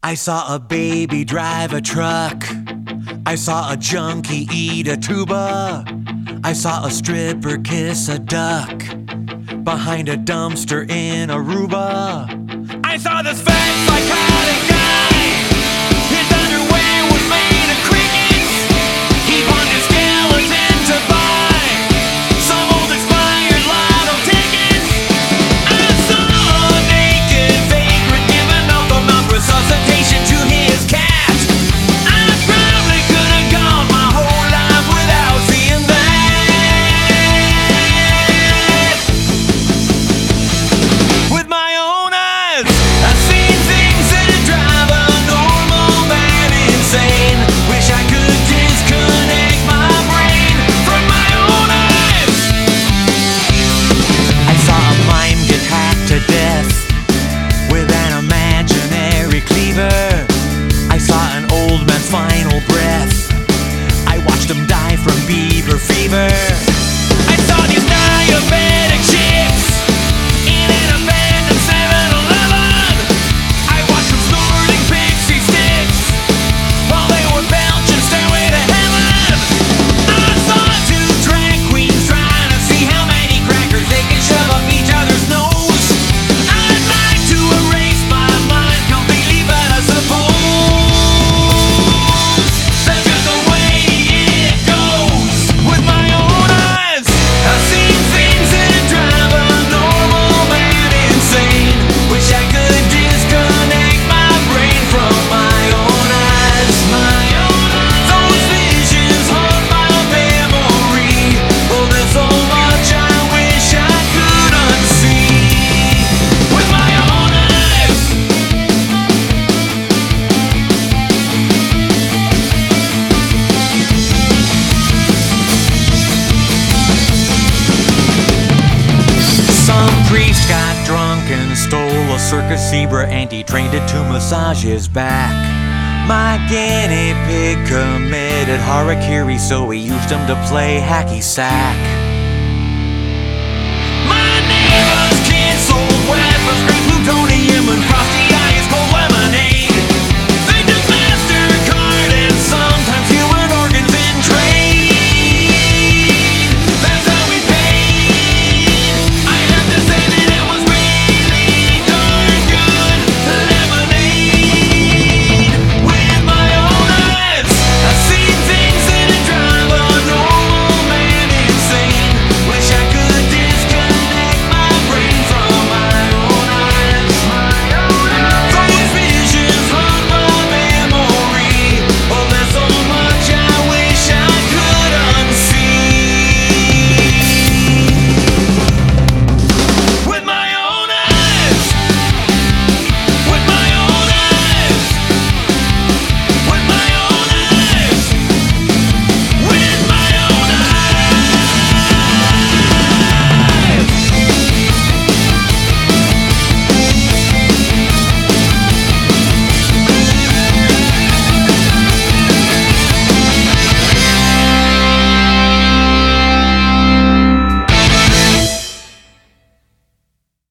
I saw a baby drive a truck. I saw a junkie eat a tuba. I saw a stripper kiss a duck behind a dumpster in Aruba. I saw this fat psychotic guy. His underwear was made of crickets. He pawned his skeleton to buy some old expired lotto tickets. I saw a naked vagrant giving up a mouth resuscitation to his cat. I probably could have gone my whole life without seeing that. With my own eyes, I've seen things that drive a normal man insane. Wish I could disconnect my brain from my own eyes. I saw a mime get hacked to death with an imaginary cleaver. I saw an old man's final breath. I watched him die from beaver fever. I saw these diabetic chicks in an abandoned 7-Eleven. I watched them snorting pixie sticks while they were belching Stairway to Heaven. I saw two drag queens trying to see how many crackers they can shove up each other's nose. I'd like to erase my mind completely, but I suppose that's just the way it goes. With my own eyes, I've seen things that drive a normal man insane. Wish I could disconnect my brain from my own eyes. Those visions haunt my memory. Oh, there's so much I wish I could unsee. With my own eyes. Some priest got drunk and stole a circus zebra and he trained it to massage his back. My guinea pig committed harakiri, so he used him to play hacky sack.